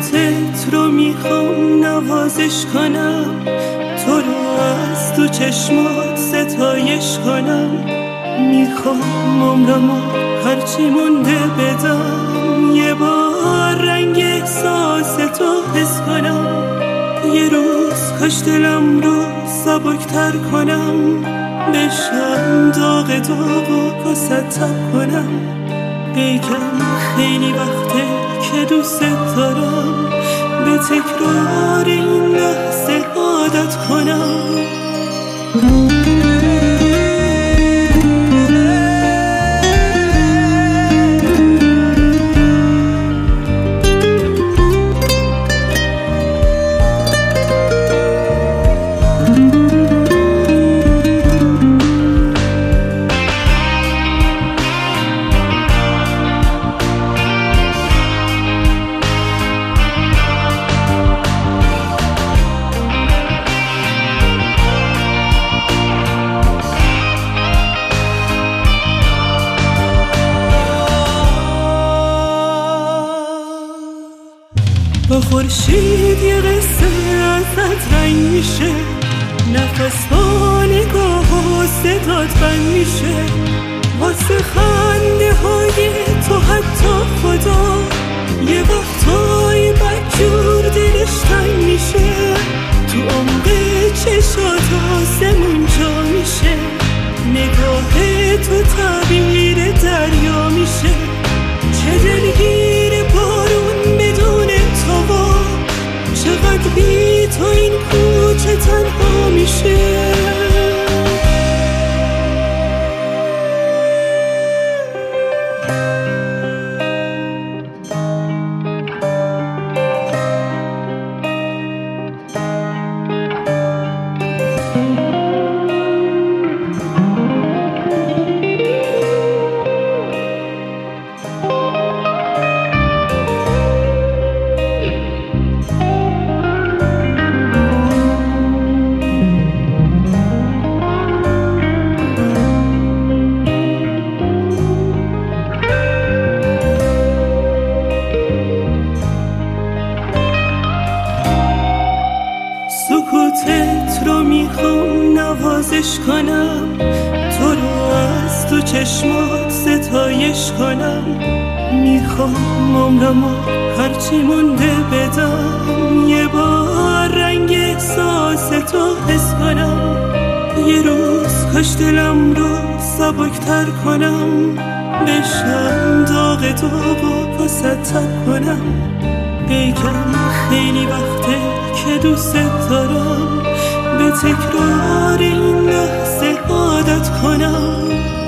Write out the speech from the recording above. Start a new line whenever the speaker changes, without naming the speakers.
سکوتت رو میخوام نوازش کنم، تو رو از تو چشمات ستایش کنم. میخوام عمرمو هرچی مونده بدم، یه بار رنگ احساس تو حس کنم. یه روز کاش دلم رو سبکتر کنم، بشم داغ داغ و ستب کنم. بگم خیلی وقته که دوست دارم، به تکرار این لحظه عادت کنم. با خورشید یه قصه ازت رنگ میشه، نفس با نگاه و صدات بند میشه. واسه خنده های تو حتی خدا یه وقتای بدجور دلش تنگ میشه. تو عمق چشات آسمون جا میشه، نگاه تو تعبیر دریا میشه. چه دلگیر بارون بدون تو، چقدر بی تو این کوچه تنها میشه. سکوتت رو میخوام نوازش کنم، تو رو از تو چشمات ستایش کنم. میخوام عمرمو هرچی مونده بدم، یه بار رنگ احساس تو حس کنم. یه روز کاش دلم رو سبکتر کنم، بشم داغ داغ و ستب کنم. بگم خیلی وقته که دوست دارم، به تکرار این لحظه عادت کنم.